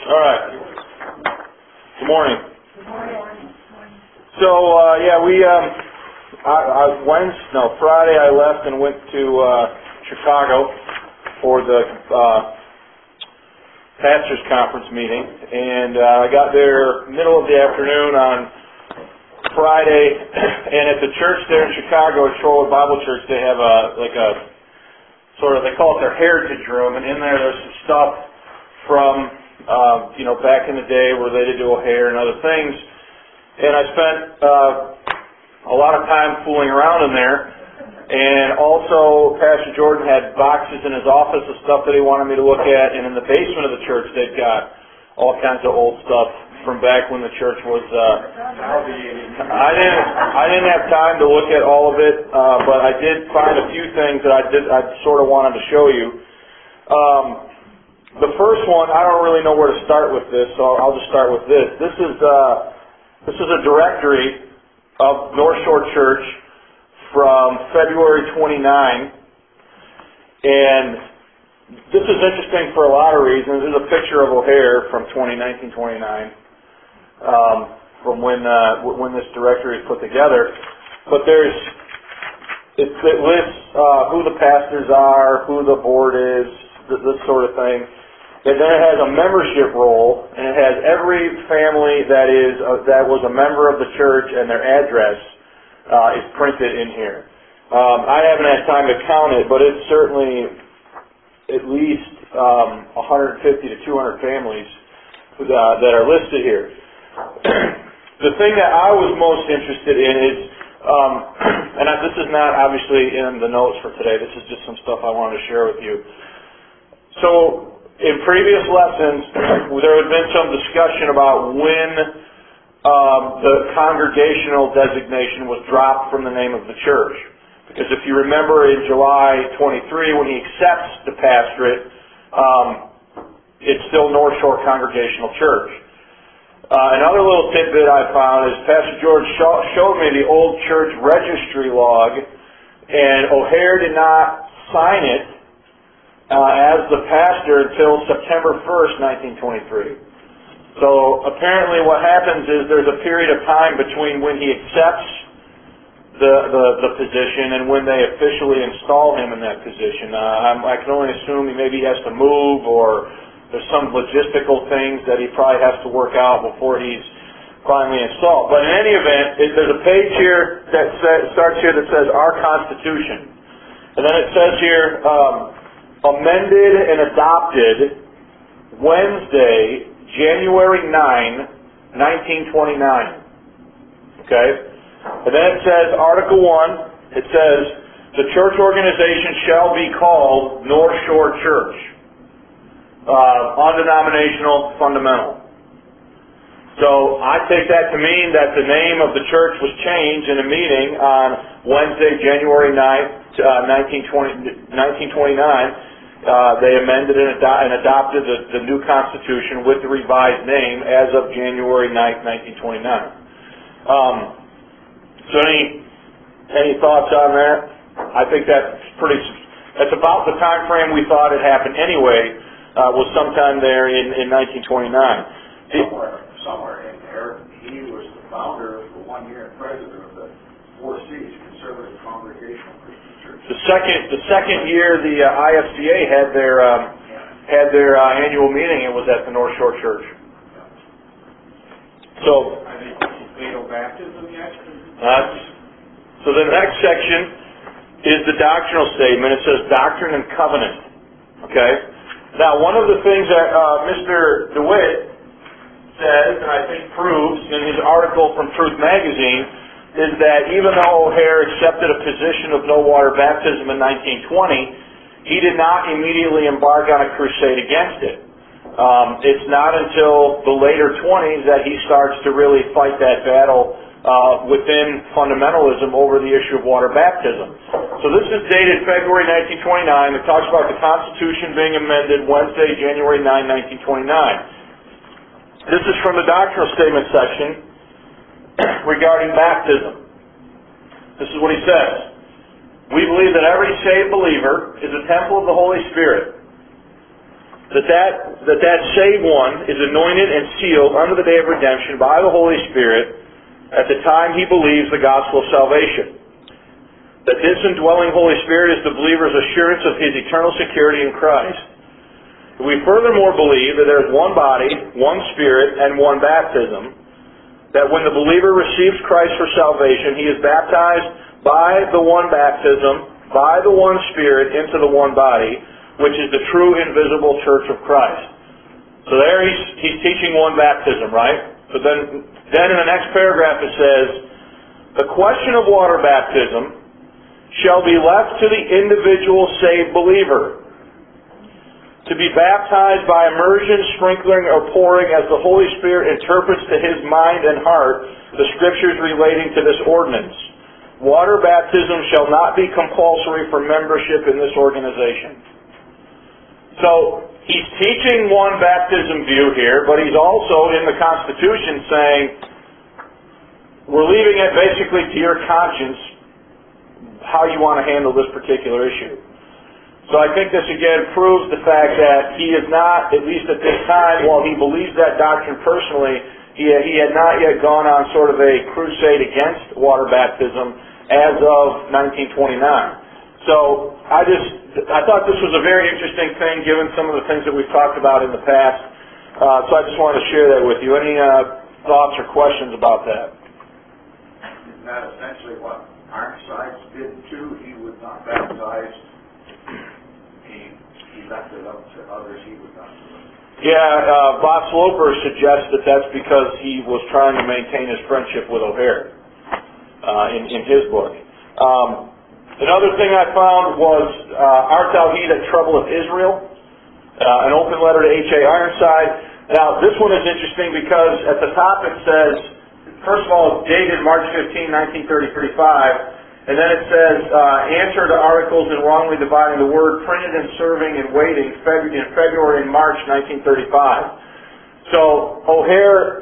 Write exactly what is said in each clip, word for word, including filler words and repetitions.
All right. Good morning. Good morning. So, uh, yeah, we, um, I, I Wednesday, no, Friday I left and went to uh, Chicago for the uh, Pastors Conference meeting, and uh, I got there middle of the afternoon on Friday, and at the church there in Chicago, at Shorewood Bible Church, they have a, like a, sort of, they call it their heritage room, and in there there's some stuff from, uh, you know, back in the day related to O'Hare and other things. And I spent uh, a lot of time fooling around in there. And also, Pastor Jordan had boxes in his office of stuff that he wanted me to look at. And in the basement of the church, they've got all kinds of old stuff from back when the church was. Uh, I didn't. I didn't have time to look at all of it, uh, but I did find a few things that I did. I sort of wanted to show you. Um, The first one, I don't really know where to start with this, so I'll just start with this. This is uh, this is a directory of North Shore Church from February twenty-ninth, and this is interesting for a lot of reasons. There's a picture of O'Hare from nineteen twenty-nine, um, from when uh, when this directory is put together. But there's it, it lists uh, who the pastors are, who the board is, this, this sort of thing. And then it has a membership roll, and it has every family that is uh, that was a member of the church, and their address uh, is printed in here. Um, I haven't had time to count it, but it's certainly at least um, one hundred fifty to two hundred families uh, that are listed here. The thing that I was most interested in is, um, and I, this is not obviously in the notes for today. This is just some stuff I wanted to share with you. So, in previous lessons, there had been some discussion about when um, the congregational designation was dropped from the name of the church. Because if you remember in July twenty-three, when he accepts the pastorate, um, it's still North Shore Congregational Church. Uh, another little tidbit I found is Pastor George show, showed me the old church registry log, and O'Hare did not sign it Uh, as the pastor until September first, nineteen twenty-three. So apparently what happens is there's a period of time between when he accepts the, the, the position and when they officially install him in that position. Uh, I'm, I can only assume he maybe has to move, or there's some logistical things that he probably has to work out before he's finally installed. But in any event, it, there's a page here that says, starts here that says Our Constitution. And then it says here, um, amended and adopted Wednesday, January ninth, nineteen twenty-nine. Okay? And then it says, Article one, it says, the church organization shall be called North Shore Church. Uh, undenominational, fundamental. So I take that to mean that the name of the church was changed in a meeting on Wednesday, January ninth, uh, nineteen twenty-nine. Uh, they amended and, ado- and adopted the, the new Constitution with the revised name as of January ninth, nineteen twenty-nine. Um, so any any thoughts on that? I think that's pretty. That's about the time frame we thought it happened anyway. Uh, was sometime there in, in nineteen twenty-nine. Somewhere, somewhere in there, he was the founder for one year and president of the Four C's Conservative Congregational Christian Church. The second, the second year, the uh, I F C A had their um, had their uh, annual meeting. It was at the North Shore Church. So, I think fatal baptism yet. Uh, so the next section is the doctrinal statement. It says Doctrine and Covenant. Okay. Now, one of the things that uh, Mister DeWitt says, and I think proves in his article from Truth Magazine, is that even though O'Hare accepted a position of no water baptism in nineteen twenty, he did not immediately embark on a crusade against it. Um, it's not until the later twenties that he starts to really fight that battle uh, within fundamentalism over the issue of water baptism. So this is dated February nineteen twenty-nine. It talks about the Constitution being amended Wednesday, January ninth, nineteen twenty-nine. This is from the doctrinal statement section regarding baptism. This is what he says. We believe that every saved believer is a temple of the Holy Spirit. that that, that that saved one is anointed and sealed unto the day of redemption by the Holy Spirit at the time he believes the gospel of salvation. That this indwelling Holy Spirit is the believer's assurance of his eternal security in Christ. We furthermore believe that there is one body, one Spirit, and one baptism, that when the believer receives Christ for salvation, he is baptized by the one baptism, by the one Spirit, into the one body, which is the true invisible church of Christ. So there he's, he's teaching one baptism, right? But then, then in the next paragraph it says, the question of water baptism shall be left to the individual saved believer to be baptized by immersion, sprinkling, or pouring as the Holy Spirit interprets to his mind and heart the Scriptures relating to this ordinance. Water baptism shall not be compulsory for membership in this organization. So, he's teaching one baptism view here, but he's also in the Constitution saying, we're leaving it basically to your conscience how you want to handle this particular issue. So I think this again proves the fact that he is not, at least at this time, while he believes that doctrine personally, he, he had not yet gone on sort of a crusade against water baptism as of nineteen twenty-nine. So I just, I thought this was a very interesting thing given some of the things that we've talked about in the past. Uh, so I just wanted to share that with you. Any uh, thoughts or questions about that? Isn't that essentially what Ironsides did too? He would not baptize. He, he left it up to others. He would not do it. Yeah, uh, Bob Sloper suggests that that's because he was trying to maintain his friendship with O'Hare uh, in, in his book. Um, another thing I found was uh, Art Tawhid at Trouble of Israel, uh, an open letter to H A Ironside. Now, this one is interesting because at the top it says, first of all, it's dated March fifteenth, nineteen thirty-five, and then it says, uh, answer to articles in wrongly dividing the word, printed and serving and waiting Feb- in February and March nineteen thirty-five. So, O'Hare,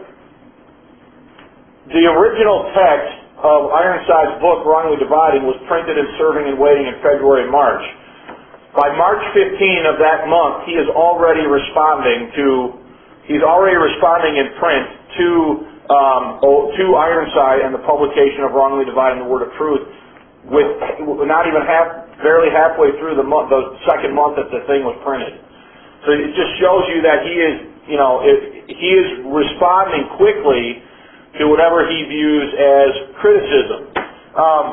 the original text of Ironside's book, Wrongly Dividing, was printed and serving and waiting in February and March. By March fifteenth of that month, he is already responding to, he's already responding in print to Um, to Ironside and the publication of Wrongly Dividing the Word of Truth, with not even half, barely halfway through the month, the second month that the thing was printed. So it just shows you that he is, you know, it, he is responding quickly to whatever he views as criticism. Um,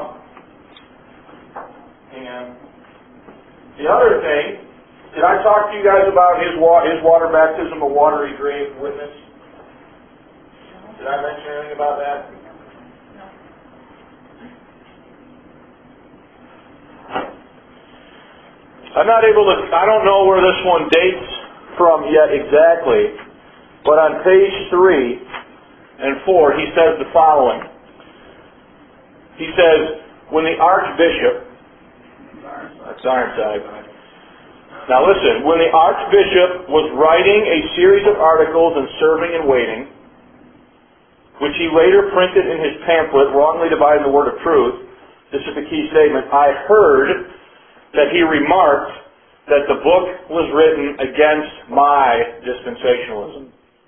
and the other thing, did I talk to you guys about his wa- his water baptism, a watery grave witness? Did I mention anything about that? I'm not able to, I don't know where this one dates from yet exactly, but on page three and four, he says the following. He says, when the Archbishop, that's Ironside. Now listen, when the Archbishop was writing a series of articles in Serving and Waiting, which he later printed in his pamphlet, Wrongly Dividing the Word of Truth, this is the key statement, I heard that he remarked that the book was written against my dispensationalism.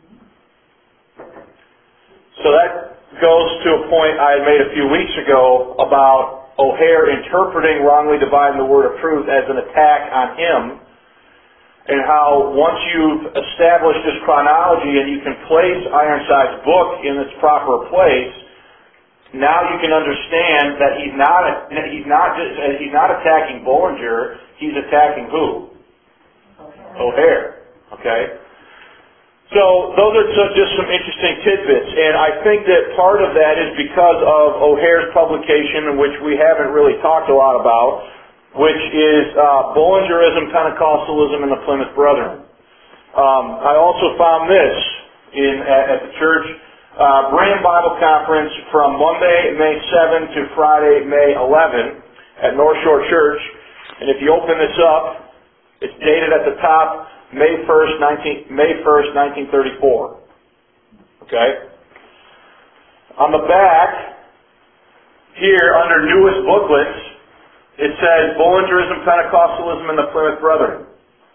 So that goes to a point I had made a few weeks ago about O'Hare interpreting Wrongly Dividing the Word of Truth as an attack on him, and how once you've established this chronology and you can place Ironside's book in its proper place, now you can understand that he's not he's not just he's not attacking Bullinger, he's attacking who? O'Hare. Okay. So those are just some interesting tidbits, and I think that part of that is because of O'Hare's publication, which we haven't really talked a lot about, which is uh, Bullingerism, Pentecostalism, and the Plymouth Brethren. Um, I also found this in at, at the church, uh, Brigham Bible Conference from Monday, May seventh to Friday, May eleventh at North Shore Church. And if you open this up, it's dated at the top, May first, nineteen thirty-four. Okay? On the back, here under newest booklets, it says Bullingerism, Pentecostalism, and the Plymouth Brethren.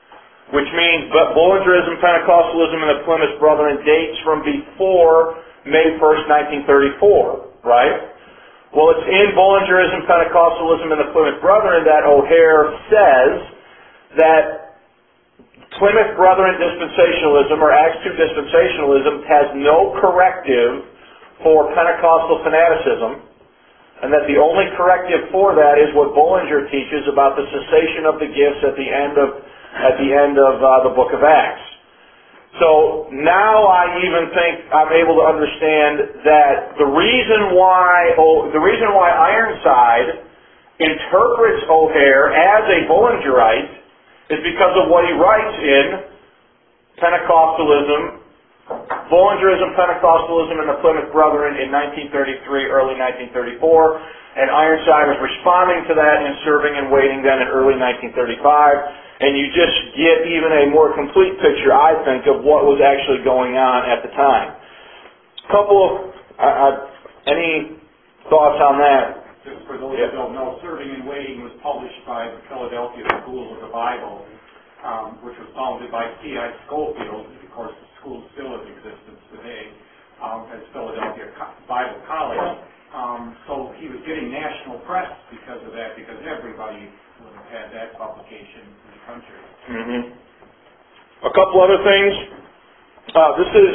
which means but Bullingerism, Pentecostalism, and the Plymouth Brethren dates from before May first, nineteen thirty-four, right? Well, it's in Bullingerism, Pentecostalism, and the Plymouth Brethren that O'Hare says that Plymouth Brethren dispensationalism, or Acts two dispensationalism, has no corrective for Pentecostal fanaticism, and that the only corrective for that is what Bullinger teaches about the cessation of the gifts at the end of at the end of uh, the book of Acts. So now I even think I'm able to understand that the reason why oh, the reason why Ironside interprets O'Hare as a Bullingerite is because of what he writes in Pentecostalism, Bullingerism, Pentecostalism, and the Plymouth Brethren in nineteen thirty-three, early nineteen thirty-four, and Ironside was responding to that in Serving and Waiting then in early nineteen thirty-five, and you just get even a more complete picture, I think, of what was actually going on at the time. A couple of, uh, uh, any thoughts on that? Just for those Yeah. who don't know, Serving and Waiting was published by the Philadelphia School of the Bible, um, which was founded by T I Schofield. Of course, the school still in existence today um, as Philadelphia Co- Bible College. Um, so he was getting national press because of that, because everybody would have had that publication in the country. Mm-hmm. A couple other things. Uh, this is,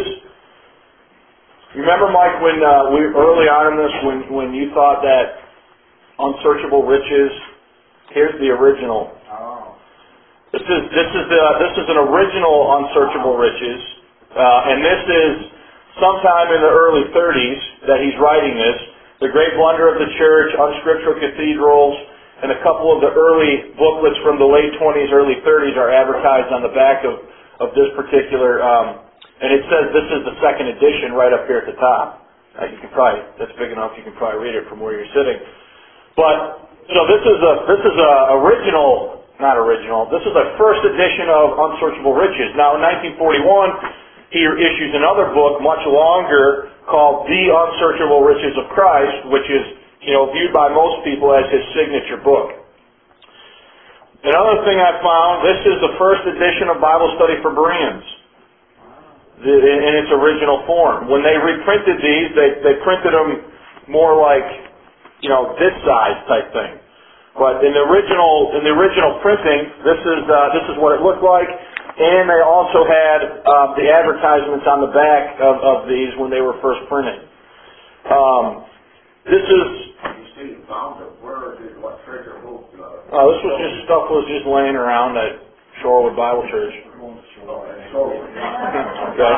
remember, Mike, when uh, we early on in this, when when you thought that Unsearchable Riches, here's the original. Oh. This is this is the this is an original Unsearchable Riches, uh, and this is sometime in the early thirties that he's writing this. The Great Blunder of the Church, Unscriptural Cathedrals, and a couple of the early booklets from the late twenties, early thirties are advertised on the back of of this particular. Um, and it says this is the second edition right up here at the top. Uh, you can probably that's big enough. You can probably read it from where you're sitting. But so this is a this is a original. Not original. This is a first edition of Unsearchable Riches. Now, in nineteen forty-one, he issues another book, much longer, called The Unsearchable Riches of Christ, which is, you know, viewed by most people as his signature book. Another thing I found, this is the first edition of Bible Study for Bereans in its original form. When they reprinted these, they, they printed them more like, you know, this size type thing. But in the original, in the original printing, this is uh, this is what it looked like, and they also had uh, the advertisements on the back of, of these when they were first printed. Um, this is. You see, you found it. Where did what treasure book? Uh, uh, this was just stuff was just laying around at Shorewood Bible Church. Okay.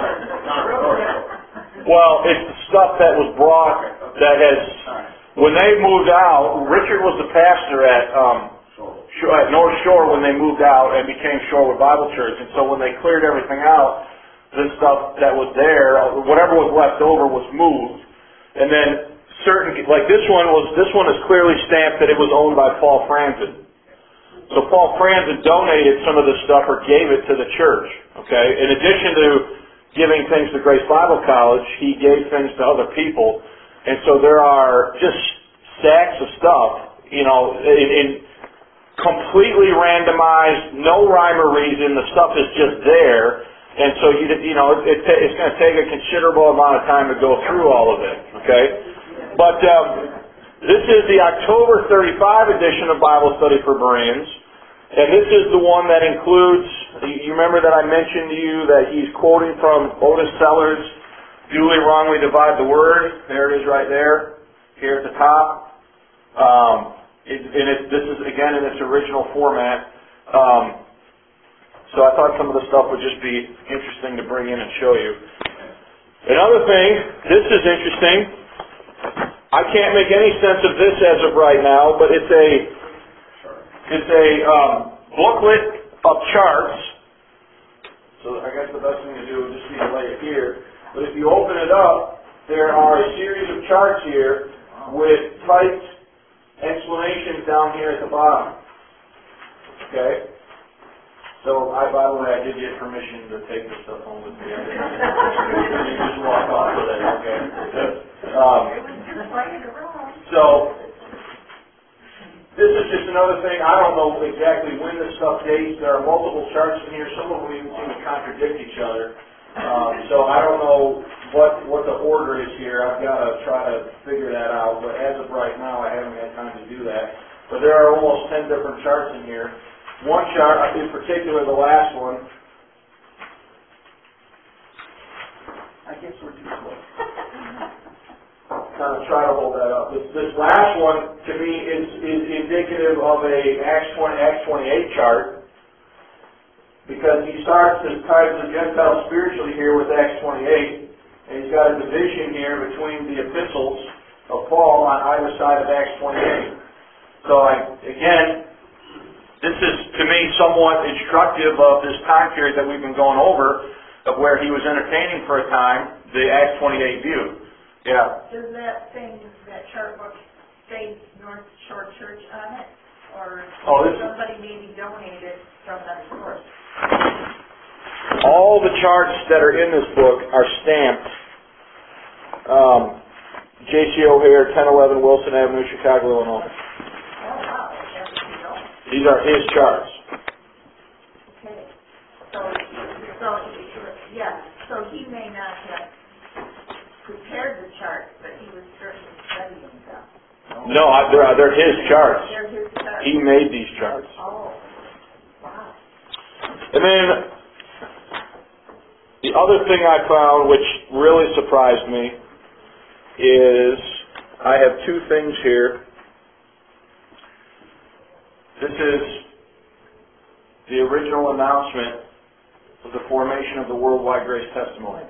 Well, it's the stuff that was brought that has. When they moved out, Richard was the pastor at um, at North Shore when they moved out and became Shorewood Bible Church. And so when they cleared everything out, this stuff that was there, whatever was left over, was moved. And then certain, like this one was, this one is clearly stamped that it was owned by Paul Franzen. So Paul Franzen donated some of this stuff or gave it to the church. Okay. In addition to giving things to Grace Bible College, he gave things to other people. And so there are just stacks of stuff, you know, in, in completely randomized, no rhyme or reason. The stuff is just there, and so you you know it, it, it's going to take a considerable amount of time to go through all of it. Okay, but um, this is the October thirty-five edition of Bible Study for Bereans, and this is the one that includes. You remember that I mentioned to you that he's quoting from Otis Sellers. Duly wrongly divide the word. There it is right there, here at the top. Um, it, and it, this is, again, in its original format. Um, so I thought some of the stuff would just be interesting to bring in and show you. Another thing, this is interesting. I can't make any sense of this as of right now, but it's a, it's a um, booklet of charts. So I guess the best thing to do would just be to lay it here. But if you open it up, there are a series of charts here with typed explanations down here at the bottom. Okay? So, I, by the way, I did get permission to take this stuff home with me. I didn't just walk off with it, okay? Um, so, this is just an another thing. I don't know exactly when this stuff dates. There are multiple charts in here. Some of them even seem to contradict each other. Um, so I don't know what what the order is here. I've got to try to figure that out. But as of right now, I haven't had time to do that. But there are almost ten different charts in here. One chart, in particular, the last one. I guess we're too slow. Kind of try to hold that up. This, this last one, to me, is, is indicative of a Acts twenty, Acts twenty-eight chart, because he starts to tie the Gentiles spiritually here with Acts twenty-eight, and he's got a division here between the epistles of Paul on either side of Acts twenty-eight. So, I, again, this is, to me, somewhat instructive of this time period that we've been going over, of where he was entertaining for a time the Acts twenty-eight view. Yeah. Does that thing, that chart book say North Shore Church on it? Or oh, this somebody maybe donated from that source? All the charts that are in this book are stamped um, J C O'Hare, ten eleven Wilson Avenue, Chicago, Illinois. Oh, wow. That's what you know. These are his charts. Okay. So, so, yeah, so he may not have prepared the chart, but he was certainly studying them. No, I, they're, they're his charts. They're his charts. He made these charts. Oh, wow. And then the other thing I found, which really surprised me, is I have two things here. This is the original announcement of the formation of the Worldwide Grace Testimony.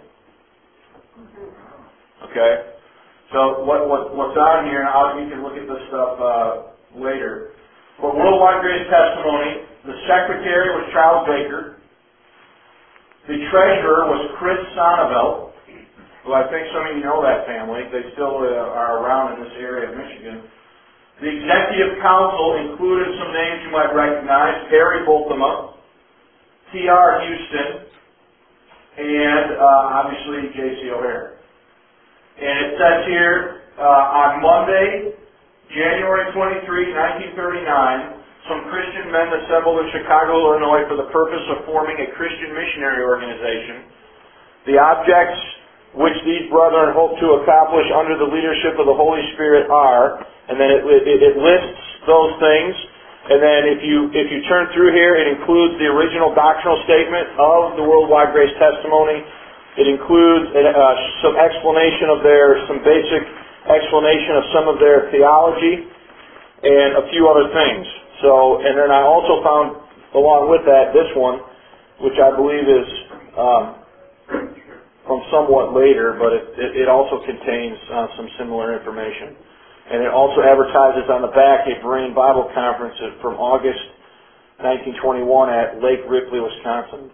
Okay? So what, what what's on here, and I'll, you can look at this stuff uh, later. But Worldwide Grace Testimony, the secretary was Charles Baker. The treasurer was Chris Sonnevelt, who I think some of you know that family. They still uh, are around in this area of Michigan. The executive council included some names you might recognize: Harry Boltema, T R Houston, and uh, obviously J C O'Hare. And it says here, uh, on Monday, January twenty-third, nineteen thirty-nine, some Christian men assembled in Chicago, Illinois for the purpose of forming a Christian missionary organization. The objects which these brethren hope to accomplish under the leadership of the Holy Spirit are, and then it, it, it lists those things, and then if you if you turn through here, it includes the original doctrinal statement of the Worldwide Grace Testimony. It includes uh, some explanation of their, some basic explanation of some of their theology, and a few other things. So, and then I also found, along with that, this one, which I believe is um, from somewhat later, but it, it, it also contains uh, some similar information. And it also advertises on the back a Berean Bible Conference from August nineteen twenty-one at Lake Ripley, Wisconsin.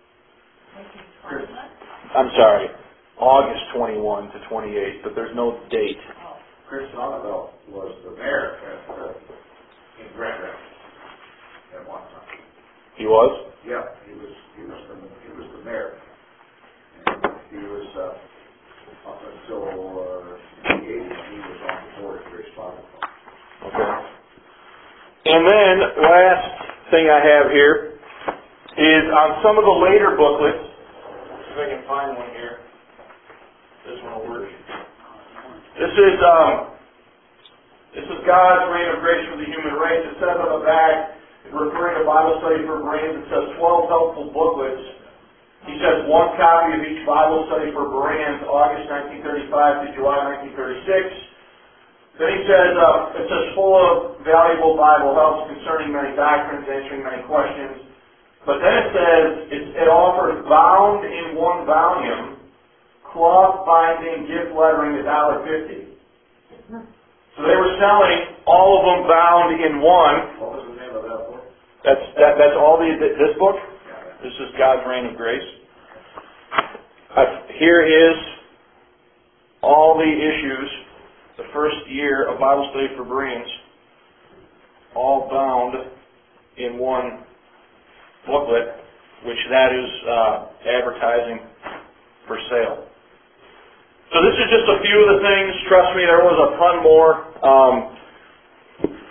I'm sorry, August twenty-one to twenty-eight, but there's no date. Chris Sonnevelt was the mayor at, uh, in Grand Rapids at one time. He was? Yeah, he was. He was the he was the mayor. And he was uh, up until uh, the eighties. He was on the board of Grace Bible. Okay. And then last thing I have here is on some of the later booklets. If I can find one here. This one will work. This is um, this is God's reign of grace for the human race. It says on the back, referring to Bible study for Bereans, it says twelve helpful booklets. He says one copy of each Bible study for Bereans, August nineteen thirty-five to July nineteen thirty-six. Then he says uh, it says full of valuable Bible helps concerning many doctrines, answering many questions. But then it says it, it offers bound in one volume, cloth binding, gift lettering, a dollar fifty. So they were selling all of them bound in one. What was the name of that book? That's that, that's all the this book. This is God's Reign of Grace. Uh, here is all the issues, the first year of Bible study for Bereans, all bound in one booklet, which that is uh, advertising for sale. So this is just a few of the things. Trust me, there was a ton more. Um,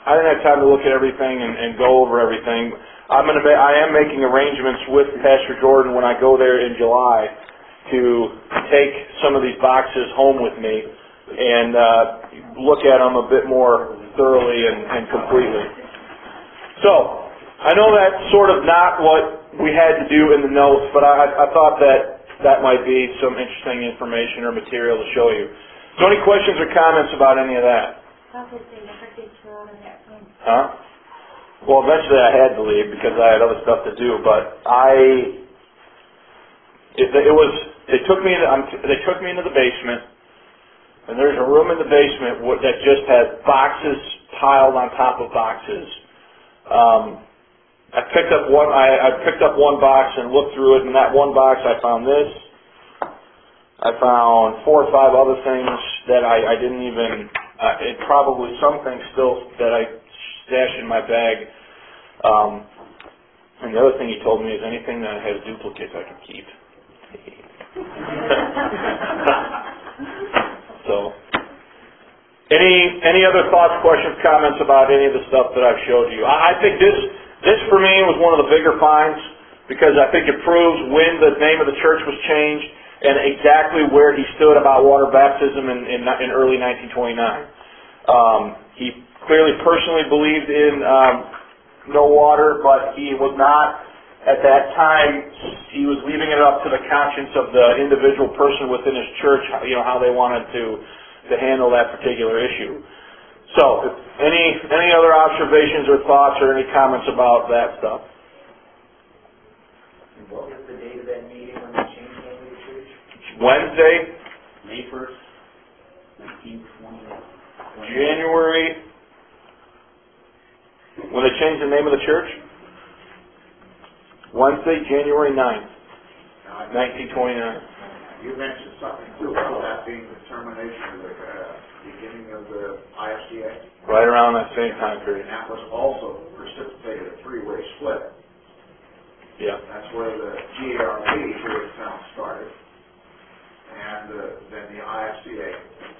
I didn't have time to look at everything and, and go over everything. I'm gonna. Ma- I am making arrangements with Pastor Jordan when I go there in July to take some of these boxes home with me and uh, look at them a bit more thoroughly and, and completely. So, I know that's sort of not what we had to do in the notes, but I, I thought that that might be some interesting information or material to show you. So any questions or comments about any of that? How did they never get thrown in that room? Huh? Well, eventually I had to leave because I had other stuff to do, but I, it, it was, they took me, into, they took me into the basement, and there's a room in the basement that just had boxes piled on top of boxes. Um, I picked up one. I, I picked up one box and looked through it. In that one box, I found this. I found four or five other things that I, I didn't even. Uh, it probably some things still that I stashed in my bag. Um, and the other thing he told me is anything that has duplicates I can keep. So, any any other thoughts, questions, comments about any of the stuff that I've showed you? I, I think this. This, for me, was one of the bigger finds because I think it proves when the name of the church was changed and exactly where he stood about water baptism in, in, in early nineteen twenty-nine. Um, he clearly personally believed in um, no water, but he was not, at that time, he was leaving it up to the conscience of the individual person within his church, you know, how they wanted to, to handle that particular issue. So, any any other observations or thoughts or any comments about that stuff? What was the date of that meeting when they changed the name of the church? Wednesday, May first, nineteen twenty-eight. January, when they changed the name of the church? Wednesday, January ninth, nineteen twenty-nine. You mentioned something too about that being the termination of the uh, beginning of the I F C A. Right around that same time period. And that was also precipitated a three-way split. Yeah. That's where the G A R P here in town started, and uh, then the I F C A,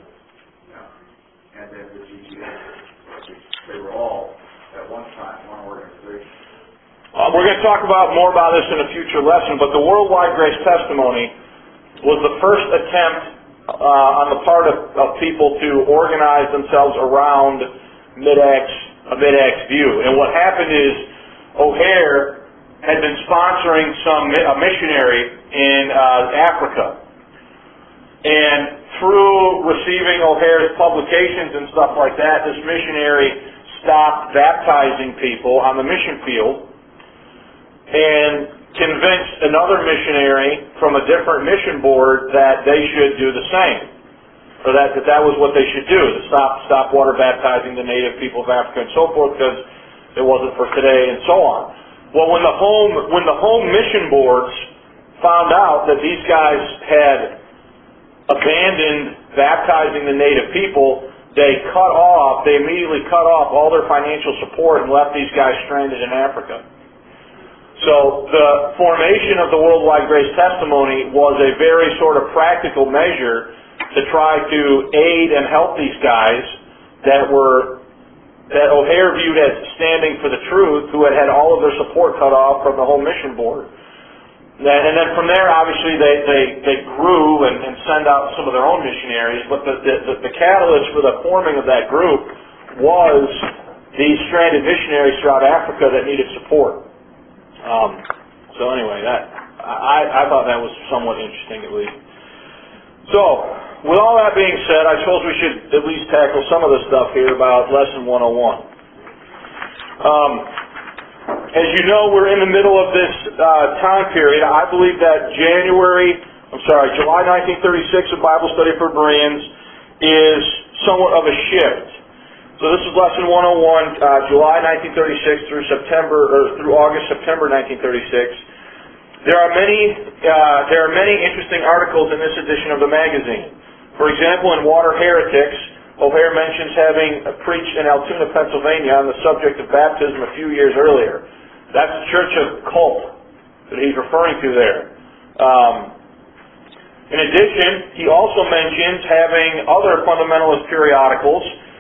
yeah, and then the G G A. They were all at one time one organization. Uh, we're going to talk about more about this in a future lesson, but the Worldwide Grace Testimony was the first attempt uh, on the part of, of people to organize themselves around mid-Acts, a mid-Acts view. And what happened is O'Hare had been sponsoring some a missionary in uh, Africa. And through receiving O'Hare's publications and stuff like that, this missionary stopped baptizing people on the mission field and convinced another missionary from a different mission board that they should do the same, or that that, that was what they should do, to stop stop water baptizing the native people of Africa and so forth, because it wasn't for today and so on. Well, when the home when the home mission boards found out that these guys had abandoned baptizing the native people, they cut off, they immediately cut off all their financial support and left these guys stranded in Africa. So the formation of the Worldwide Grace Testimony was a very sort of practical measure to try to aid and help these guys that were, that O'Hare viewed as standing for the truth, who had had all of their support cut off from the whole mission board. And then from there, obviously, they, they, they grew and, and sent out some of their own missionaries, but the, the, the catalyst for the forming of that group was these stranded missionaries throughout Africa that needed support. Um, so anyway, that I, I thought that was somewhat interesting, at least. So, with all that being said, I suppose we should at least tackle some of the stuff here about Lesson one oh one. Um, as you know, we're in the middle of this uh, time period. I believe that January, I'm sorry, July nineteen thirty-six of Bible Study for Bereans is somewhat of a shift. So this is lesson one oh one, uh, July nineteen thirty-six through September, or through August, September nineteen thirty-six. There are many, uh, there are many interesting articles in this edition of the magazine. For example, in Water Heretics, O'Hare mentions having preached in Altoona, Pennsylvania, on the subject of baptism a few years earlier. That's the Church of Colt that he's referring to there. Um, in addition, he also mentions having other fundamentalist periodicals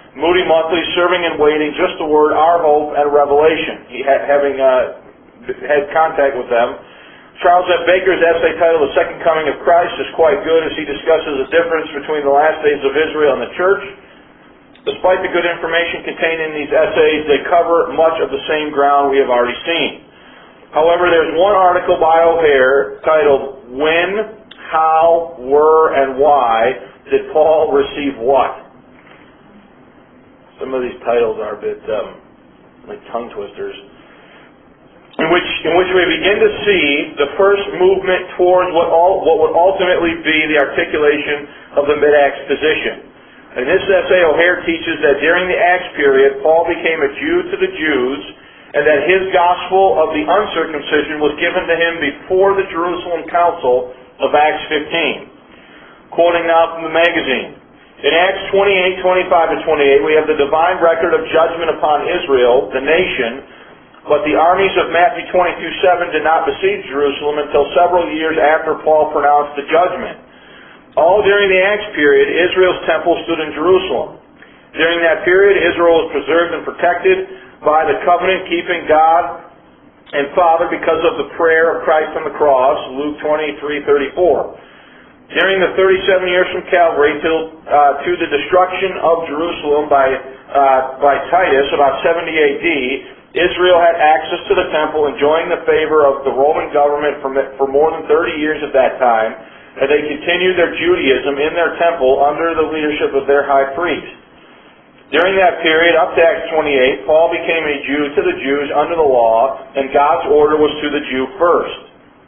Moody Monthly, Serving and Waiting, Just the Word, Our Hope, and Revelation. He ha- having uh, had contact with them. Charles F. Baker's essay titled The Second Coming of Christ is quite good as he discusses the difference between the last days of Israel and the church. Despite the good information contained in these essays, they cover much of the same ground we have already seen. However, there's one article by O'Hare titled When, How, Were, and Why Did Paul Receive What? Some of these titles are a bit um, like tongue twisters. In which, in which we begin to see the first movement towards what, all, what would ultimately be the articulation of the mid-Acts position. In this essay, O'Hare teaches that during the Acts period, Paul became a Jew to the Jews, and that his gospel of the uncircumcision was given to him before the Jerusalem Council of Acts fifteen. Quoting now from the magazine. In Acts twenty-eight, twenty-five, and twenty-eight, we have the divine record of judgment upon Israel, the nation, but the armies of Matthew twenty-two seven did not besiege Jerusalem until several years after Paul pronounced the judgment. All during the Acts period, Israel's temple stood in Jerusalem. During that period, Israel was preserved and protected by the covenant-keeping God and Father because of the prayer of Christ on the cross, Luke twenty-three thirty-four. During the thirty-seven years from Calvary till, uh, to the destruction of Jerusalem by, uh, by Titus, about seventy A D, Israel had access to the temple, enjoying the favor of the Roman government for, for more than thirty years at that time, and they continued their Judaism in their temple under the leadership of their high priest. During that period, up to Acts twenty-eight, Paul became a Jew to the Jews under the law, and God's order was to the Jew first.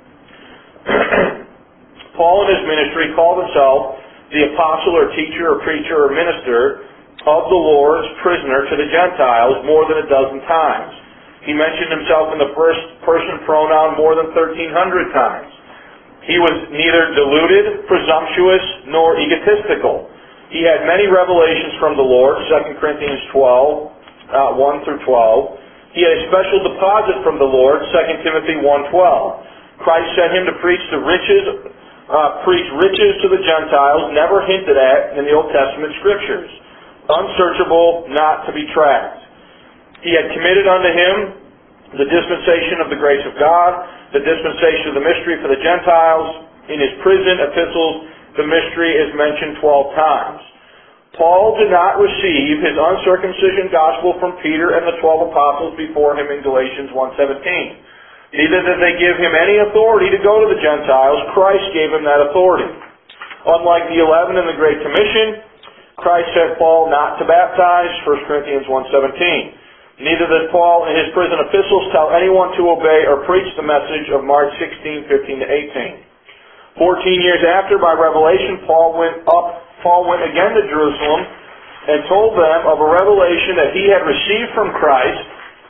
Paul in his ministry called himself the apostle or teacher or preacher or minister of the Lord's prisoner to the Gentiles more than a dozen times. He mentioned himself in the first person pronoun more than thirteen hundred times. He was neither deluded, presumptuous, nor egotistical. He had many revelations from the Lord, Second Corinthians twelve, uh, one through twelve. He had a special deposit from the Lord, Second Timothy one twelve. Christ sent him to preach the riches, uh, preach riches to the Gentiles, never hinted at in the Old Testament Scriptures. Unsearchable, not to be tracked. He had committed unto him the dispensation of the grace of God, the dispensation of the mystery for the Gentiles. In his prison epistles, the mystery is mentioned twelve times. Paul did not receive his uncircumcision gospel from Peter and the twelve apostles before him in Galatians one seventeen. Neither did they give him any authority to go to the Gentiles. Christ gave him that authority. Unlike the eleven in the Great Commission, Christ sent Paul not to baptize, First Corinthians one seventeen. Neither did Paul in his prison epistles tell anyone to obey or preach the message of Mark sixteen, fifteen to eighteen. Fourteen years after, by revelation, Paul went up, Paul went again to Jerusalem and told them of a revelation that he had received from Christ,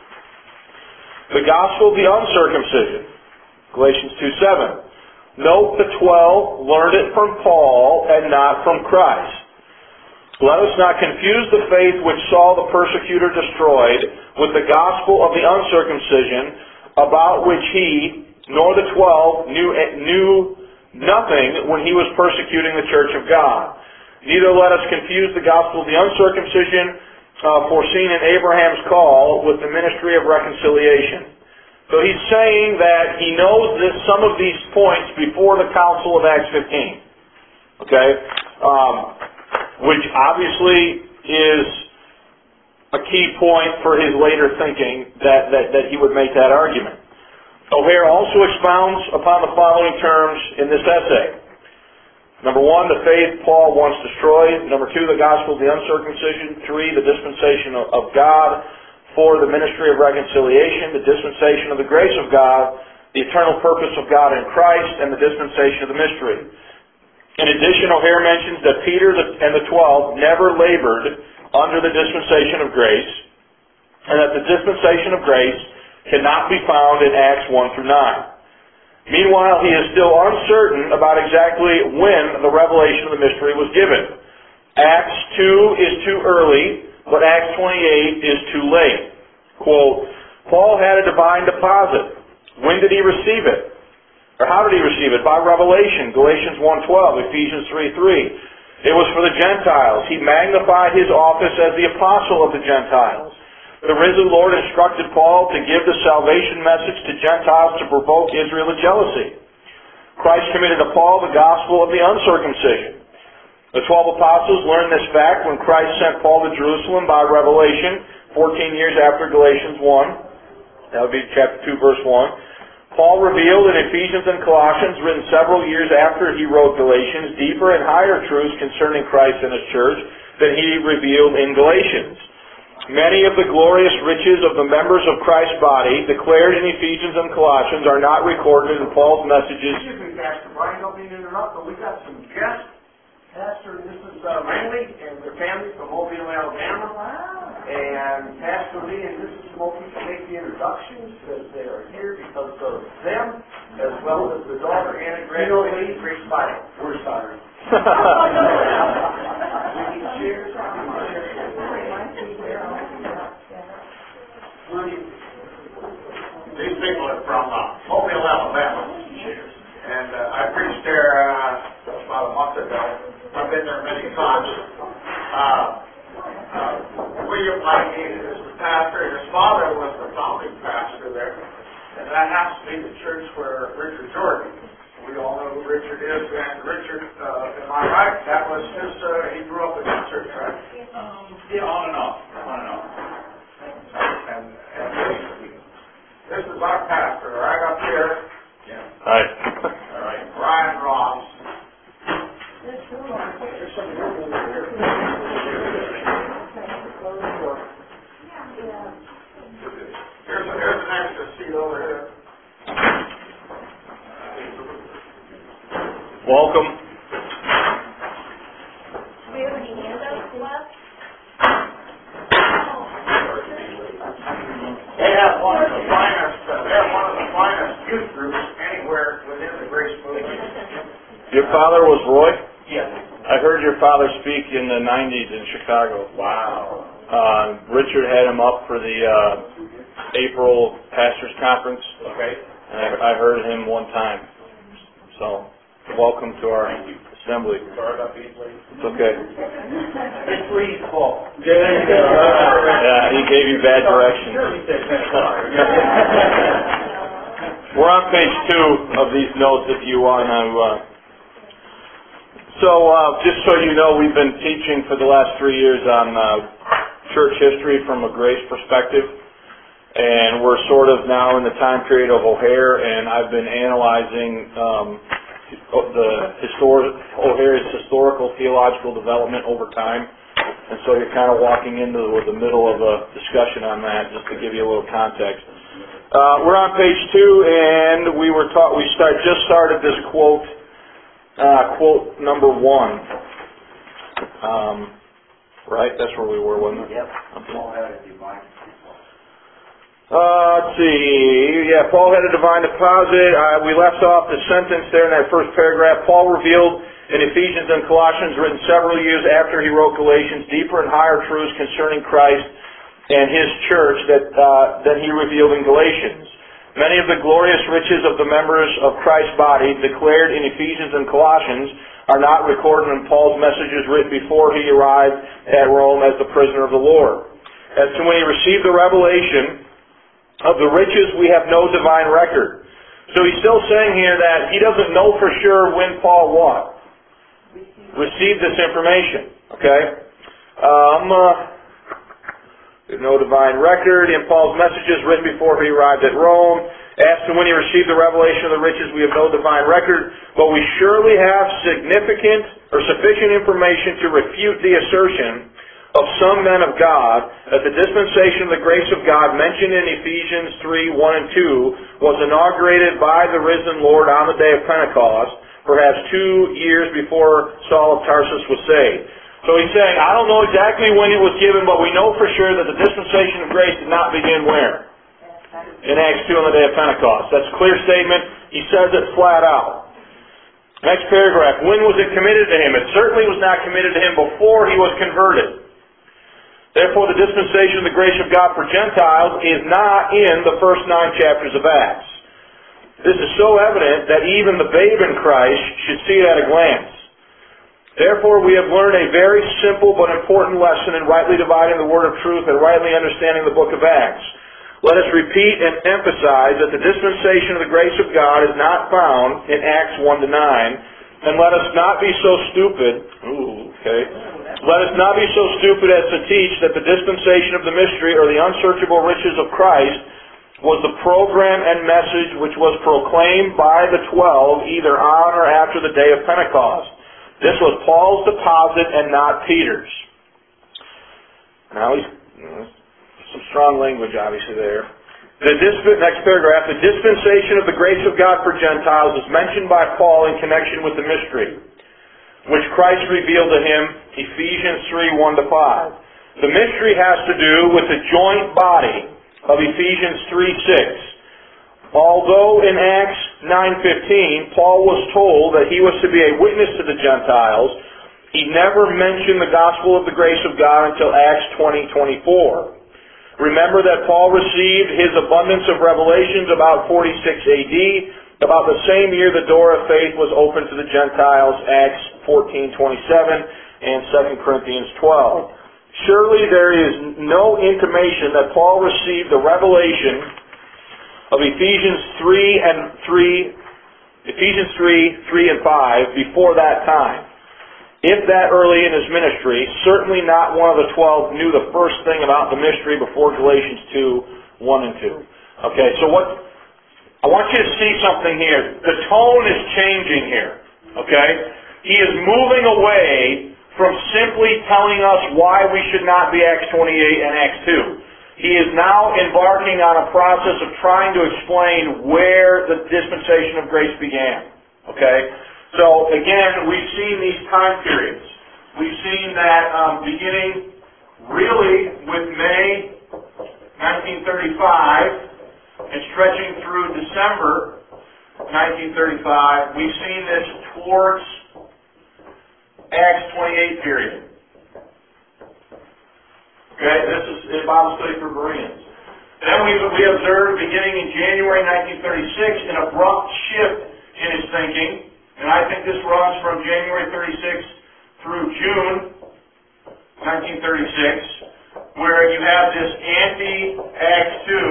the gospel of the uncircumcision, Galatians two seven. Note the twelve learned it from Paul and not from Christ. Let us not confuse the faith which Saul the persecutor destroyed with the gospel of the uncircumcision, about which he, nor the twelve, knew, knew nothing when he was persecuting the church of God. Neither let us confuse the gospel of the uncircumcision uh, foreseen in Abraham's call with the ministry of reconciliation. So he's saying that he knows this, some of these points before the council of Acts fifteen. Okay? Um... which obviously is a key point for his later thinking that, that, that he would make that argument. O'Hare also expounds upon the following terms in this essay. Number one, the faith Paul once destroyed. Number two, the gospel of the uncircumcision. Three, the dispensation of, of God. Four, the ministry of reconciliation. The dispensation of the grace of God. The eternal purpose of God in Christ. And the dispensation of the mystery. In addition, O'Hare mentions that Peter and the twelve never labored under the dispensation of grace, and that the dispensation of grace cannot be found in Acts one through nine. Meanwhile, he is still uncertain about exactly when the revelation of the mystery was given. Acts two is too early, but Acts twenty-eight is too late. Quote, Paul had a divine deposit. When did he receive it? Or how did he receive it? By revelation, Galatians one twelve, Ephesians three three. It was for the Gentiles. He magnified his office as the apostle of the Gentiles. The risen Lord instructed Paul to give the salvation message to Gentiles to provoke Israel to jealousy. Christ committed to Paul the gospel of the uncircumcision. The twelve apostles learned this fact when Christ sent Paul to Jerusalem by revelation, fourteen years after Galatians one. That would be chapter two, verse one. Paul revealed in Ephesians and Colossians, written several years after he wrote Galatians, deeper and higher truths concerning Christ and His church than he revealed in Galatians. Many of the glorious riches of the members of Christ's body, declared in Ephesians and Colossians, are not recorded in Paul's messages. Excuse me, Pastor Brian, don't mean to interrupt, but we got some guests. Pastor and Missus Uh, Riley and their family from Mobile, Alabama. Wow. And Pastor Lee and Missus Smokey to make the introductions as they are here because of them, as well as the daughter Anna graduating from Grace Bible. We're sorry. We need chairs. These people are from uh, Mobile, Alabama. And uh, I preached there uh, about a month ago. I've been there many times. Uh, uh, William Lightning is the pastor, and his father was the founding pastor there. And that happens to be the church where Richard Jordan, we all know who Richard is, and Richard, uh, am I right? That was his, uh, he grew up in that church, right? Um, yeah, on and off, on and off. And, and this, this is our pastor, right up here. Yeah. Hi. All right, Brian Ross. Here's, a, here's an extra seat over here. Welcome. Do we have any handouts left? They have one of the finest, uh, they have one of the finest youth groups anywhere within the Grace movement. Your father was Roy? Yes. I heard your father speak in the nineties in Chicago. Wow. Uh, Richard had him up for the uh, April Pastors Conference, Okay. and I, I heard him one time. So, welcome to our assembly. Sorry about being late. It's okay. It's Lee's fault. Yeah, he gave you bad directions. Sure, he said that. Sorry. We're on page two of these notes if you want to... Uh, so, uh, just so you know, we've been teaching for the last three years on uh, church history from a grace perspective. And we're sort of now in the time period of O'Hare, and I've been analyzing um, the histor- O'Hare's historical theological development over time. And so you're kind of walking into the, the middle of a discussion on that, just to give you a little context. Uh, we're on page two, and we were taught we start just started this quote, uh, quote number one. Um, right, that's where we were, wasn't it? Yep. Okay. Paul had a divine. Uh, let's see. Yeah, Paul had a divine deposit. Uh, we left off the sentence there in that first paragraph. Paul revealed in Ephesians and Colossians, written several years after he wrote Galatians, deeper and higher truths concerning Christ and His church that uh, than he revealed in Galatians. Many of the glorious riches of the members of Christ's body, declared in Ephesians and Colossians, are not recorded in Paul's messages written before he arrived at Rome as the prisoner of the Lord. As to when he received the revelation of the riches, we have no divine record. So he's still saying here that he doesn't know for sure when Paul what? Received this information. Okay? Um, uh, there's no divine record in Paul's messages written before he arrived at Rome. As to when he received the revelation of the riches, we have no divine record, but we surely have significant or sufficient information to refute the assertion of some men of God that the dispensation of the grace of God mentioned in Ephesians three, one and two was inaugurated by the risen Lord on the day of Pentecost, perhaps two years before Saul of Tarsus was saved. So he's saying, I don't know exactly when it was given, but we know for sure that the dispensation of grace did not begin where? In Acts two on the day of Pentecost. That's a clear statement. He says it flat out. Next paragraph. When was it committed to him? It certainly was not committed to him before he was converted. Therefore, the dispensation of the grace of God for Gentiles is not in the first nine chapters of Acts. This is so evident that even the babe in Christ should see it at a glance. Therefore, we have learned a very simple but important lesson in rightly dividing the word of truth and rightly understanding the book of Acts. Let us repeat and emphasize that the dispensation of the grace of God is not found in Acts one to nine, and let us not be so stupid, ooh, okay, let us not be so stupid as to teach that the dispensation of the mystery or the unsearchable riches of Christ was the program and message which was proclaimed by the twelve either on or after the day of Pentecost. This was Paul's deposit and not Peter's. Now he's, some strong language obviously there. The disp- next paragraph, the dispensation of the grace of God for Gentiles is mentioned by Paul in connection with the mystery, which Christ revealed to him, Ephesians three, one to five. The mystery has to do with the joint body of Ephesians three, six. Although in Acts nine fifteen, Paul was told that he was to be a witness to the Gentiles, he never mentioned the gospel of the grace of God until Acts twenty, twenty-four. Remember that Paul received his abundance of revelations about forty-six A D, about the same year the door of faith was opened to the Gentiles, Acts fourteen, twenty-seven, and Second Corinthians twelve. Surely there is no intimation that Paul received the revelation of Ephesians three and three, Ephesians three, three and five before that time. If that early in his ministry, certainly not one of the twelve knew the first thing about the mystery before Galatians two, one and two. Okay, so what, I want you to see something here. The tone is changing here. Okay? He is moving away from simply telling us why we should not be Acts twenty-eight and Acts two. He is now embarking on a process of trying to explain where the dispensation of grace began. Okay? So, again, we've seen these time periods. We've seen that um, beginning really with May nineteen thirty-five and stretching through December nineteen thirty-five. We've seen this towards Acts twenty-eight period. Okay, this is a Bible study for Bereans. Then we, we observed beginning in January nineteen thirty-six an abrupt shift in his thinking. And I think this runs from January thirty-six through June nineteen thirty-six, where you have this anti-Acts two,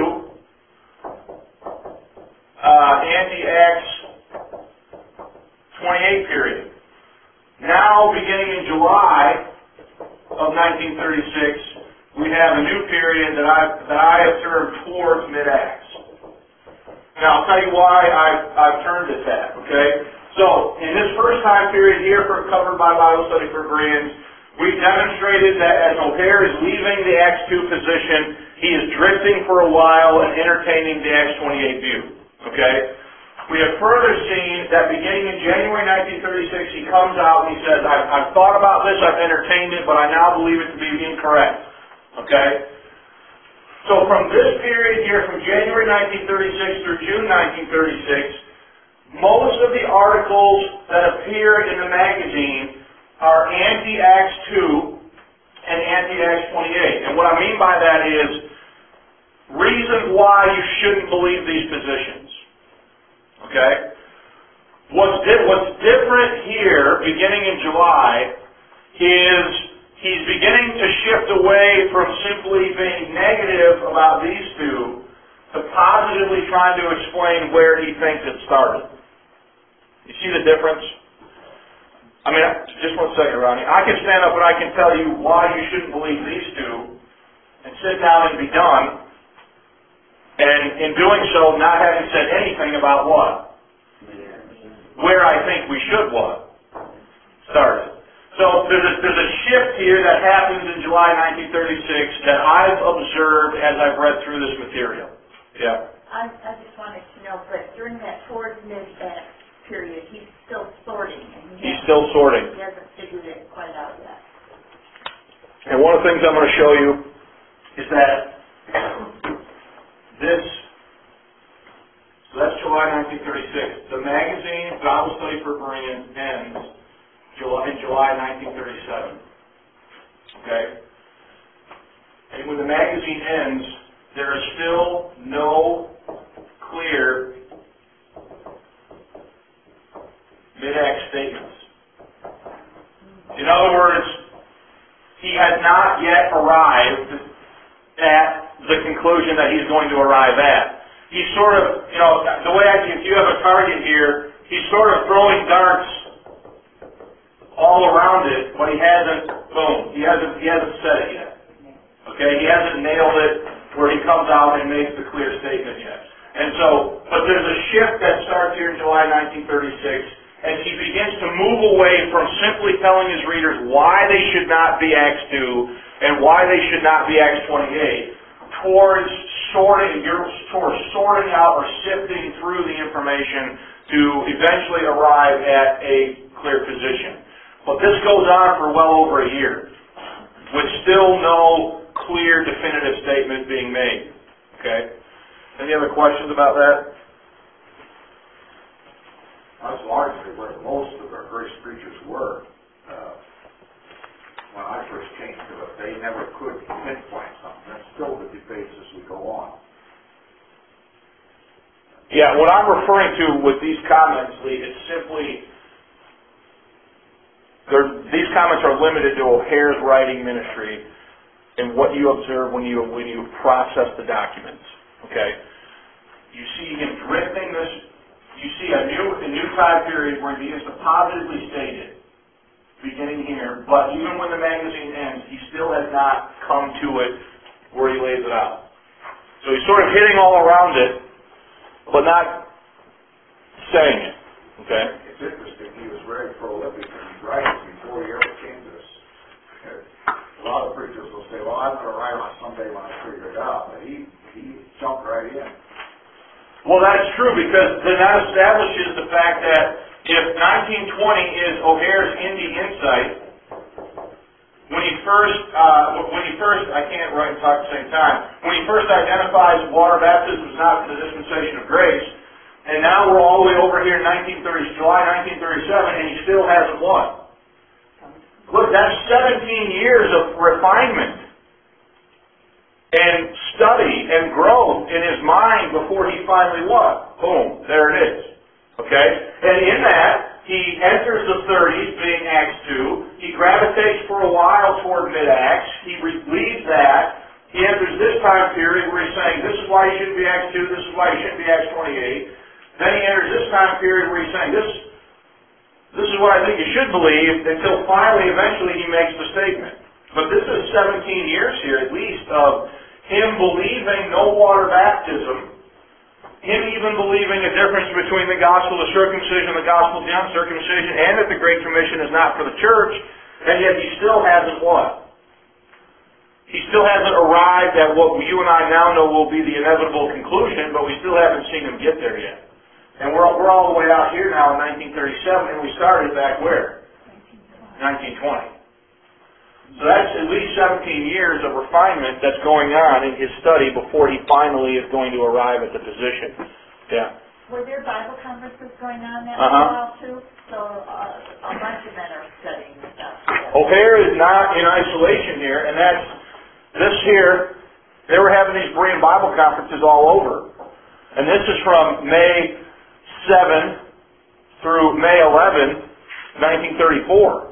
uh, anti-Acts twenty-eight period. Now, beginning in July of nineteen thirty-six, we have a new period that I that I have termed towards mid-Acts. Now, I'll tell you why I've, I've termed it that, okay? So, in this first time period here for covered by Bible Study for Bereans, we've demonstrated that as O'Hare is leaving the Acts two position, he is drifting for a while and entertaining the Acts twenty-eight view. Okay? We have further seen that beginning in January nineteen thirty-six, he comes out and he says, I've, I've thought about this, I've entertained it, but I now believe it to be incorrect. Okay? So from this period here, from January nineteen thirty-six through June nineteen thirty-six, most of the articles that appear in the magazine are anti-Acts two and anti-Acts twenty-eight. And what I mean by that is reasons why you shouldn't believe these positions. Okay? What's, di- what's different here, beginning in July, is he's beginning to shift away from simply being negative about these two to positively trying to explain where he thinks it started. You see the difference? I mean, just one second, Ronnie. I can stand up and I can tell you why you shouldn't believe these two and sit down and be done, and in doing so, not having said anything about what? Where I think we should what? Start it. So there's a, there's a shift here that happens in July nineteen thirty-six that I've observed as I've read through this material. Yeah? I, I just wanted to know, but during that towards mid-Acts period, he's still sorting. And he He's still sorting. He hasn't figured it quite out yet. And one of the things I'm going to show you is that this, so that's July nineteen thirty-six. The magazine, Bible Study for Bereans, ends July, in July nineteen thirty-seven. Okay? And when the magazine ends, there is still no clear mid-Acts statements. not yet arrived at the conclusion that he's going to arrive at. He's sort of, you know, the way I, if you have a target here, he's sort of throwing darts all around it, but he hasn't, boom, he hasn't, he hasn't said it yet. Okay, he hasn't nailed it where he comes out and makes the clear statement yet. And so, but there's a shift that starts here in July nineteen thirty-six, and he begins to move away from simply telling his readers why they should not be Acts two and why they should not be Acts twenty-eight, towards sorting, towards sorting out or sifting through the information to eventually arrive at a clear position. But this goes on for well over a year, with still no clear, definitive statement being made. Okay? Any other questions about that? That's largely where most of our grace preachers were. Uh, when I first came to it, they never could pinpoint something. That's still the debates as we go on. Yeah, what I'm referring to with these comments, Lee, is simply, these comments are limited to O'Hare's writing ministry and what you observe when you when you process the documents. Okay? You see him drifting this, you see a new a new time period where he begins to positively state it, beginning here, but even when the magazine ends, he still has not come to it where he lays it out. So he's sort of hitting all around it, but not saying it. Okay? It's interesting, he was very prolific in his writings before he ever came to this. A lot of preachers will say, well, I'm going to write on someday when I figure it out. But he, he jumped right in. Well, that's true, because then that establishes the fact that if nineteen twenty is O'Hare's Indy Insight, when he first, uh, when he first, I can't write and talk at the same time, when he first identifies water baptism is not the dispensation of grace, and now we're all the way over here in nineteen thirty, July nineteen thirty-seven, and he still hasn't won. Look, that's seventeen years of refinement and study and growth in his mind before he finally won. Boom, there it is. Okay? And in that, he enters the thirties, being Acts two. He gravitates for a while toward mid-Acts. He leaves that. He enters this time period where he's saying, this is why you shouldn't be Acts two, this is why you shouldn't be Acts twenty-eight. Then he enters this time period where he's saying, this This is what I think you should believe, until finally, eventually, he makes the statement. But this is seventeen years here, at least, of him believing no water baptism, him even believing a difference between the gospel of circumcision and the gospel of the uncircumcision, and that the Great Commission is not for the church, and yet he still hasn't what? He still hasn't arrived at what you and I now know will be the inevitable conclusion, but we still haven't seen him get there yet. And we're, we're all the way out here now in nineteen thirty-seven, and we started back where? nineteen twenty. So that's at least seventeen years of refinement that's going on in his study before he finally is going to arrive at the position. Yeah. Were there Bible conferences going on that Uh-huh. while too? So uh, a bunch of men are studying stuff. O'Hare is not in isolation here, and that's this here. They were having these Berean Bible conferences all over. And this is from May seventh through May eleventh, nineteen thirty-four.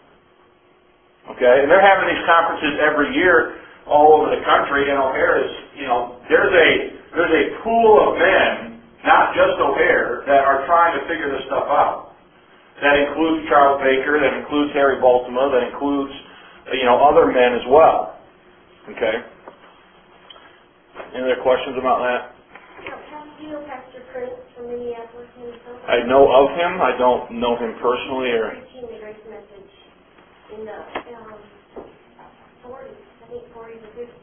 Okay, and they're having these conferences every year all over the country, and O'Hare is, you know, there's a there's a pool of men, not just O'Hare, that are trying to figure this stuff out. That includes Charles Baker, that includes Harry Baltimore, that includes, you know, other men as well. Okay. Any other questions about that? Do you know Pastor Prince from Minneapolis, Minnesota? I know of him. I don't know him personally, or. Preaching the grace message in the um, forties, I think forties or fifties.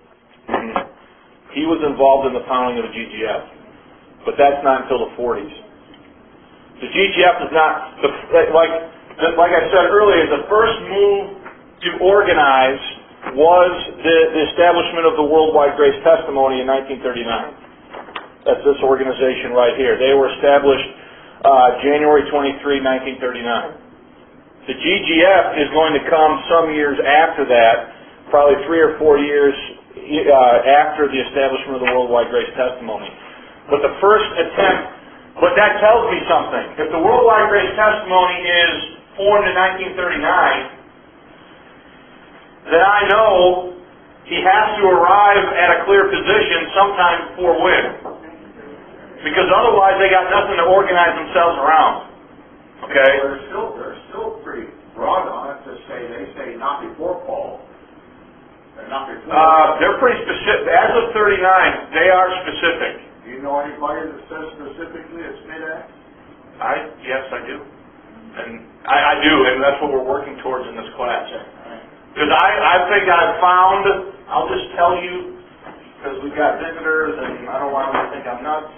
He was involved in the founding of the G G F, but that's not until the forties. The G G F is not, the, like like I said earlier, the first move to organize was the, the establishment of the Worldwide Grace Testimony in nineteen thirty-nine. That's this organization right here. They were established uh, January twenty-third, nineteen thirty-nine. The G G F is going to come some years after that, probably three or four years uh, after the establishment of the Worldwide Grace Testimony. But the first attempt, but that tells me something. If the Worldwide Grace Testimony is formed in nineteen thirty-nine, then I know he has to arrive at a clear position sometime before when. Because otherwise they got nothing to organize themselves around. Okay? Well, they're still, they're still pretty broad on it to say, they say not before Paul. They're not before. Uh, they're pretty specific. As of thirty-nine, they are specific. Do you know anybody that says specifically it's mid-Acts? I, yes, I do. And I, I do, and that's what we're working towards in this class. Because I, I think I've found, I'll just tell you, because we've got visitors, and I don't want them to think I'm nuts.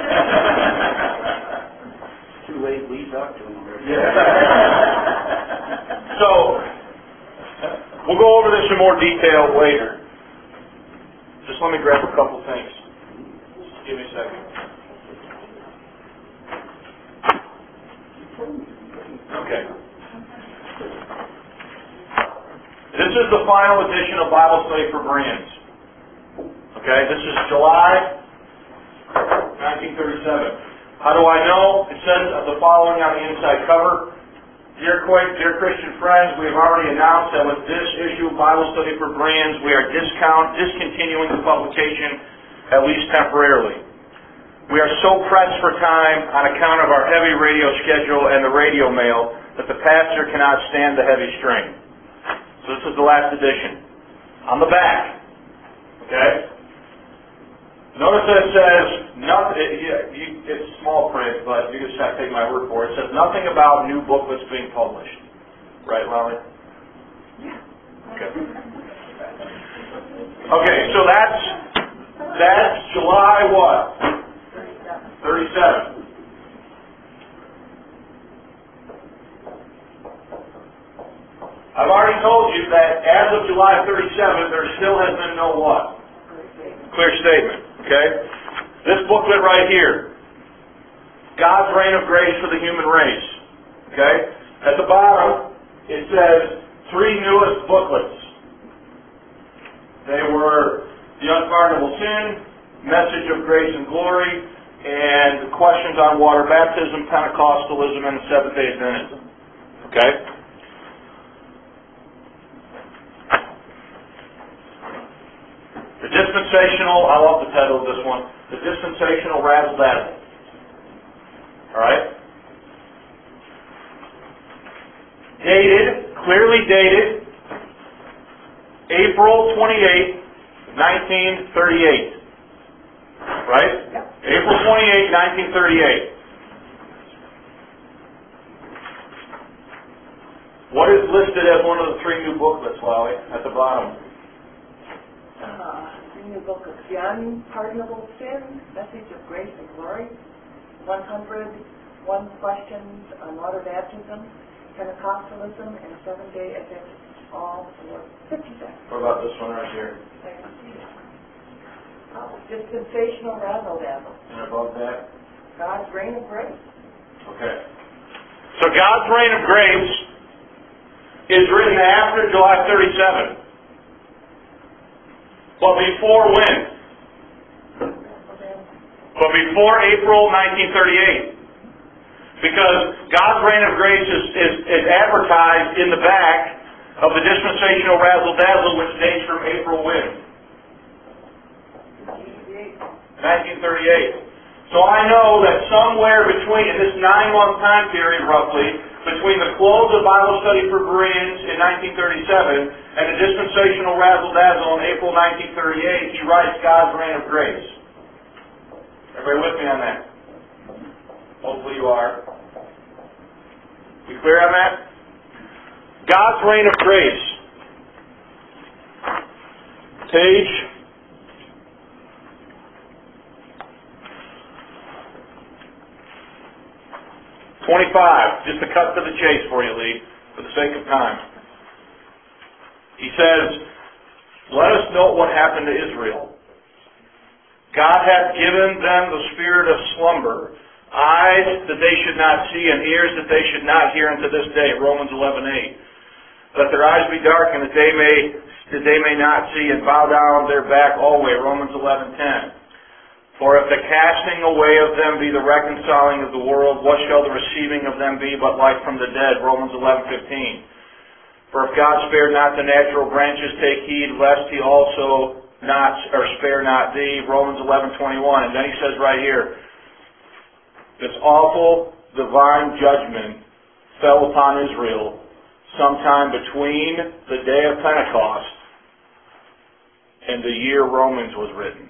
Too late, we talked to him already. Yeah. So, we'll go over this in more detail later. Just let me grab a couple things. Just give me a second. Okay. This is the final edition of Bible Study for Bereans. Okay, this is July nineteen thirty-seven. How do I know? It says the following on the inside cover. Dear, dear Christian friends, we have already announced that with this issue of Bible Study for Bereans, we are discount, discontinuing the publication, at least temporarily. We are so pressed for time on account of our heavy radio schedule and the radio mail that the pastor cannot stand the heavy strain. So this is the last edition. On the back, okay? Notice that it says, nothing, it, it, it's small print, but you just have to take my word for it. It says nothing about new booklets being published. Right, Lolly? Okay. Okay, so that's, that's July what? thirty-seven. I've already told you that as of July thirty-seven, there still has been no what? Clear statement. Okay? This booklet right here, God's Reign of Grace for the Human Race. Okay? At the bottom, it says three newest booklets. They were The Unpardonable Sin, Message of Grace and Glory, and the Questions on Water Baptism, Pentecostalism, and the Seventh-day Adventism. Okay? The dispensational, I love the title of this one, the dispensational razzle-dazzle. Alright? Dated, clearly dated, April twenty-eighth, nineteen thirty-eight. Right? April twenty-eighth, nineteen thirty-eight. What is listed as one of the three new booklets, Lolly, at the bottom? Uh, in the book of The Unpardonable Sin, Message of Grace and Glory, one hundred one Questions on Water Baptism, Pentecostalism, and Seven-Day Adventist, all for fifty cents. What about this one right here? Oh, dispensational razzle-dazzle. And above that? God's Reign of Grace. Okay. So God's Reign of Grace is written after July thirty-seven. But before when? But before April nineteen thirty-eight. Because God's Reign of Grace is, is, is advertised in the back of the dispensational razzle-dazzle, which dates from April when? nineteen thirty-eight. So I know that somewhere between, in this nine-month time period roughly, between the close of Bible Study for Bereans in nineteen thirty-seven and the dispensational razzle-dazzle in April nineteen thirty-eight, he writes God's Reign of Grace. Everybody with me on that? Hopefully you are. We clear on that? God's Reign of Grace. Page twenty-five, just to cut to the chase for you, Lee, for the sake of time. He says, let us note what happened to Israel. God hath given them the spirit of slumber, eyes that they should not see, and ears that they should not hear unto this day, Romans eleven eight. Let their eyes be darkened, that they may that they may not see, and bow down their back always, Romans eleven ten. For if the casting away of them be the reconciling of the world, what shall the receiving of them be but life from the dead? Romans eleven fifteen. For if God spared not the natural branches, take heed lest he also not, or spare not thee. Romans eleven twenty-one. And then he says right here, this awful divine judgment fell upon Israel sometime between the day of Pentecost and the year Romans was written.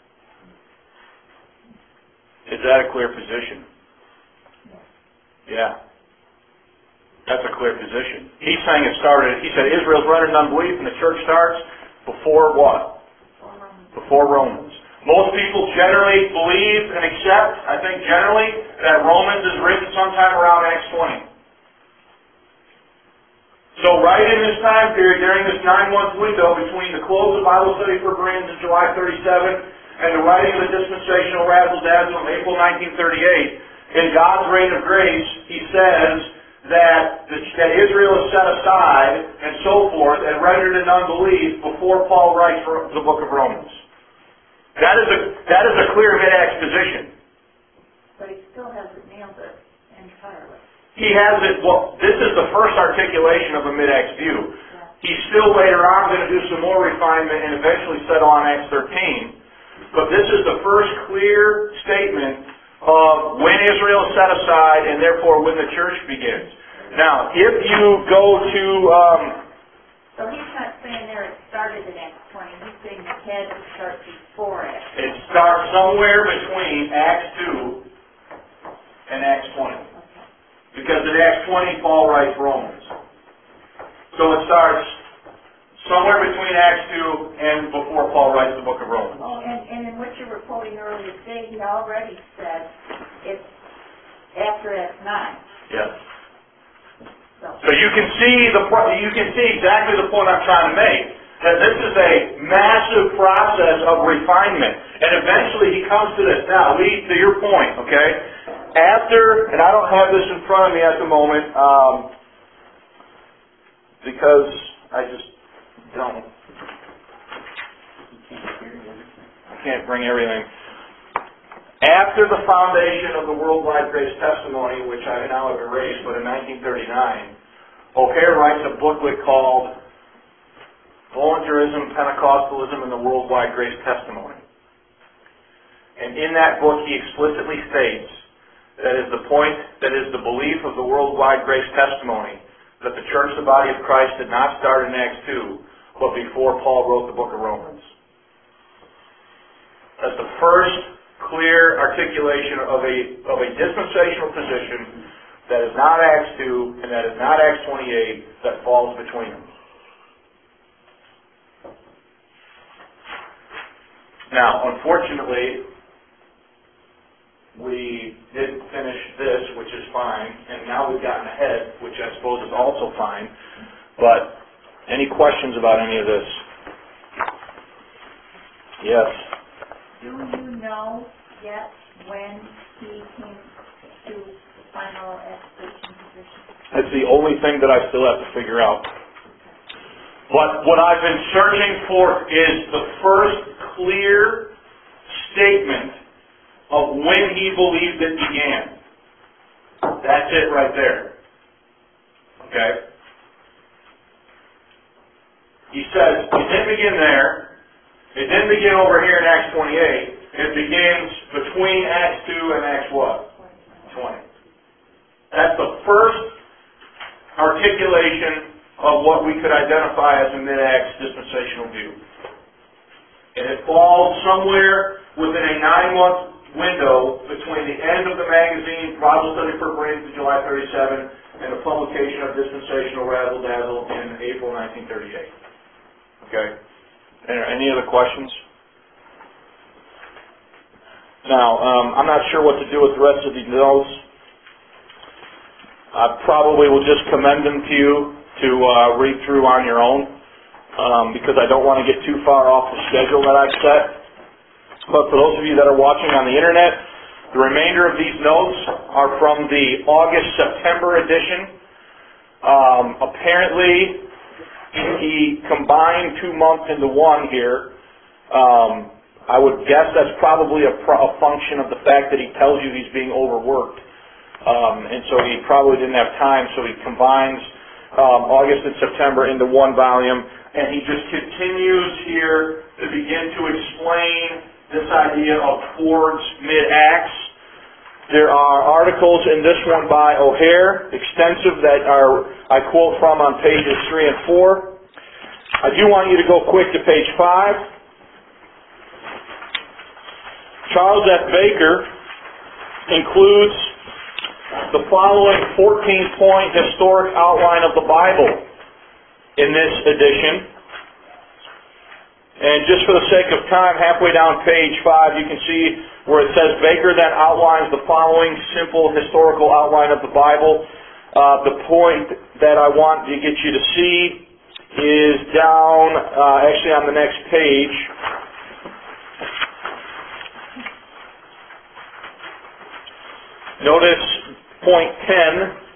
Is that a clear position? Yeah. That's a clear position. He's saying it started, he said Israel's rendered in unbelief and the church starts before what? Before Romans. Most people generally believe and accept, I think generally, that Romans is written sometime around Acts twenty. So right in this time period, during this nine-month window between the close of Bible study for Bereans in July thirty-seven and the writing of the dispensational razzle-dazzle in April nineteen thirty-eight, in God's reign of grace, he says that, that Israel is set aside and so forth and rendered in unbelief before Paul writes the book of Romans. That is a, that is a clear mid-Acts position. But he still hasn't nailed it entirely. He has it, well, this is the first articulation of a mid-Acts view. Yeah. He's still later on going to do some more refinement and eventually settle on Acts thirteen. But this is the first clear statement of when Israel is set aside and therefore when the church begins. Now, if you go to... Um, so he's not saying there it started in Acts twenty. He's saying it had to start before Acts. It starts somewhere between Acts two and Acts twenty. Okay. Because in Acts twenty, Paul writes Romans. So it starts somewhere between Acts two and before Paul writes the book of Romans. Oh, and, and in what you were quoting earlier today, he already said it's after Acts nine. Yes. So, So you can see the you can see exactly the point I'm trying to make. That this is a massive process of refinement, and eventually he comes to this. Now, we to your point, okay? After, and I don't have this in front of me at the moment, um, because I just don't. I can't bring everything. After the foundation of the Worldwide Grace Testimony, which I now have erased, but in nineteen thirty-nine, O'Hare writes a booklet called Voluntarism, Pentecostalism, and the Worldwide Grace Testimony. And in that book he explicitly states that is the point, that is the belief of the Worldwide Grace Testimony, that the church, the body of Christ, did not start in Acts two, but before Paul wrote the book of Romans. That's the first clear articulation of a of a dispensational position that is not Acts two and that is not Acts twenty-eight that falls between them. Now, unfortunately, we didn't finish this, which is fine, and now we've gotten ahead, which I suppose is also fine. But any questions about any of this? Yes. do you know yet when he came to the final exposition position? That's the only thing that I still have to figure out. But what I've been searching for is the first clear statement of when he believed it began. That's it right there. Okay? He says, it didn't begin there. It didn't begin over here in Acts twenty-eight. It begins between Acts two and Acts what? twenty. That's the first articulation of what we could identify as a mid-Acts dispensational view. And it falls somewhere within a nine-month window between the end of the magazine, Bible Study for Bereans in July thirty-seven, and the publication of Dispensational Razzle Dazzle in April nineteen thirty-eight. Okay? Any other questions? Now, um, I'm not sure what to do with the rest of these notes. I probably will just commend them to you to uh, read through on your own, um, because I don't want to get too far off the schedule that I've set. But for those of you that are watching on the internet, the remainder of these notes are from the August-September edition. Um, apparently, he combined two months into one here. Um, I would guess that's probably a, pro- a function of the fact that he tells you he's being overworked. Um, and so he probably didn't have time, so he combines um, August and September into one volume. And he just continues here to begin to explain this idea of towards mid-Acts. There are articles in this one by O'Hare, extensive, that are I quote from on pages three and four. I do want you to go quick to page five. Charles F. Baker includes the following fourteen-point historic outline of the Bible in this edition. And just for the sake of time, halfway down page five, you can see where it says Baker then outlines the following simple historical outline of the Bible. Uh, the point that I want to get you to see is down, uh, actually on the next page. Notice point ten.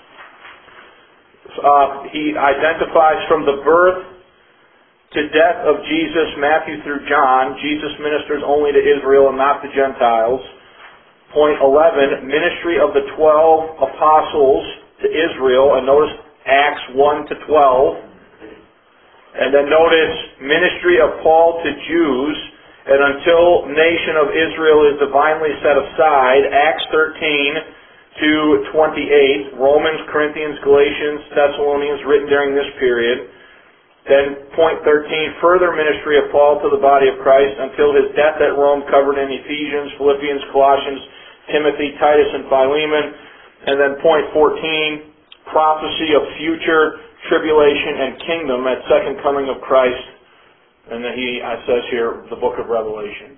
Uh, he identifies from the birth to death of Jesus, Matthew through John, Jesus ministers only to Israel and not to Gentiles. Point eleven, ministry of the twelve apostles to Israel, and notice Acts one to twelve. And then notice ministry of Paul to Jews, and until nation of Israel is divinely set aside, Acts thirteen to twenty-eight, Romans, Corinthians, Galatians, Thessalonians, written during this period. Then point thirteen, further ministry of Paul to the body of Christ until his death at Rome, covered in Ephesians, Philippians, Colossians, Timothy, Titus, and Philemon. And then point fourteen, prophecy of future tribulation and kingdom at second coming of Christ. And then he uh, says here, the book of Revelation.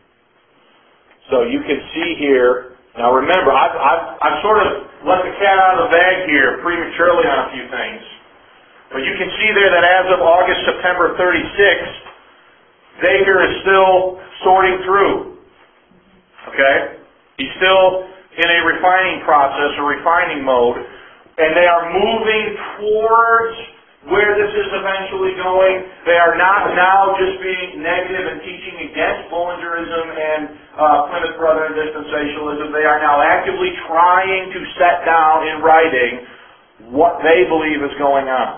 So you can see here, now remember, I've, I've, I've sort of let the cat out of the bag here prematurely on a few things. But you can see there that as of August, September thirty-sixth, Baker is still sorting through. Okay? He's still in a refining process, or refining mode, and they are moving towards where this is eventually going. They are not now just being negative and teaching against Bullingerism and uh, Plymouth Brethren dispensationalism. They are now actively trying to set down in writing what they believe is going on,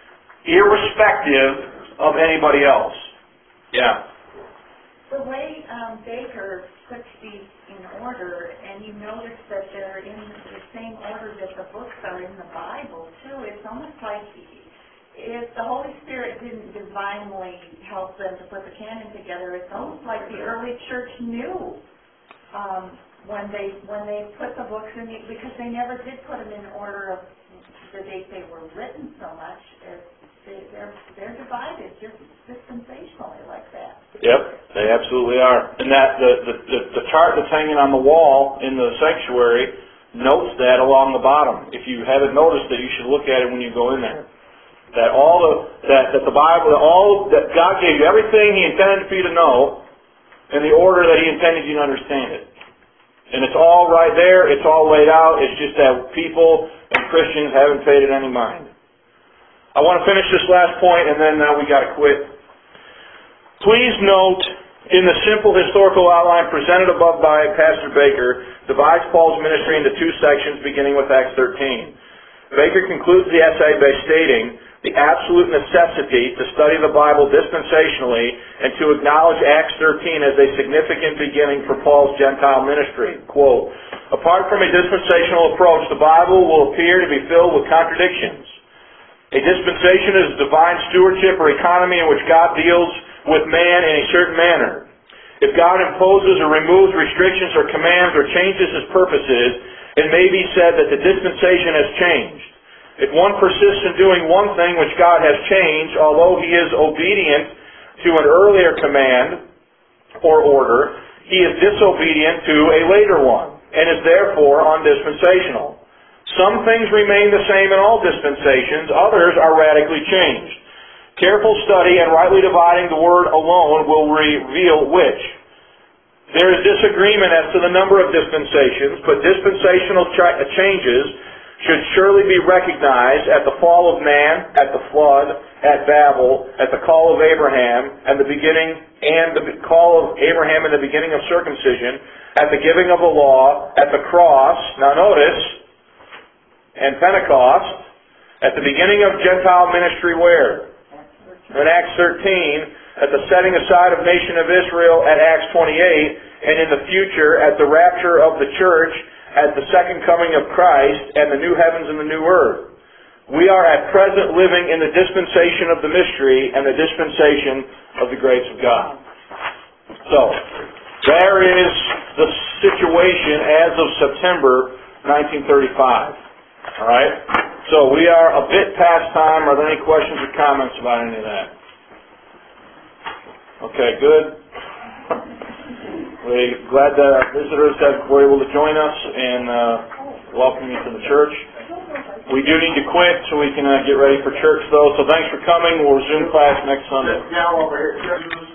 irrespective of anybody else. Yeah. The way um, Baker puts these in order, and you notice that they're in the same order that the books are in the Bible, too, it's almost like if the Holy Spirit didn't divinely help them to put the canon together, it's almost like the early church knew um, when they when they put the books in, the, because they never did put them in order of the date they were written so much. As they, they're they're divided just dispensationally like that. Yep, they absolutely are. And that the, the, the, the chart that's hanging on the wall in the sanctuary notes that along the bottom. If you haven't noticed it, you should look at it when you go in there. That all the that, that the Bible, that all that God gave you everything He intended for you to know in the order that He intended you to understand it. And it's all right there, it's all laid out, it's just that people and Christians haven't paid it any mind. I want to finish this last point, and then now we got to quit. Please note, in the simple historical outline presented above by Pastor Baker, divides Paul's ministry into two sections, beginning with Acts thirteen. Baker concludes the essay by stating the absolute necessity to study the Bible dispensationally and to acknowledge Acts thirteen as a significant beginning for Paul's Gentile ministry. Quote, apart from a dispensational approach, the Bible will appear to be filled with contradictions. A dispensation is divine stewardship or economy in which God deals with man in a certain manner. If God imposes or removes restrictions or commands or changes His purposes, it may be said that the dispensation has changed. If one persists in doing one thing which God has changed, although he is obedient to an earlier command or order, he is disobedient to a later one, and is therefore undispensational. Some things remain the same in all dispensations, others are radically changed. Careful study and rightly dividing the word alone will reveal which. There is disagreement as to the number of dispensations, but dispensational ch- changes should surely be recognized at the fall of man, at the flood, at Babel, at the call of Abraham, and the beginning and the call of Abraham and the beginning of circumcision, at the giving of the law, at the cross. Now notice, and Pentecost, At the beginning of Gentile ministry where? In Acts thirteen, at the setting aside of nation of Israel at Acts twenty-eight, and in the future at the rapture of the church, at the second coming of Christ, and the new heavens and the new earth. We are at present living in the dispensation of the mystery and the dispensation of the grace of God. So, there is the situation as of September nineteen thirty-five. Alright? So we are a bit past time. Are there any questions or comments about any of that? Okay, good. We're glad that our visitors have, were able to join us and uh, welcome you to the church. We do need to quit so we can uh, get ready for church though. So thanks for coming. We'll resume class next Sunday. Now over here.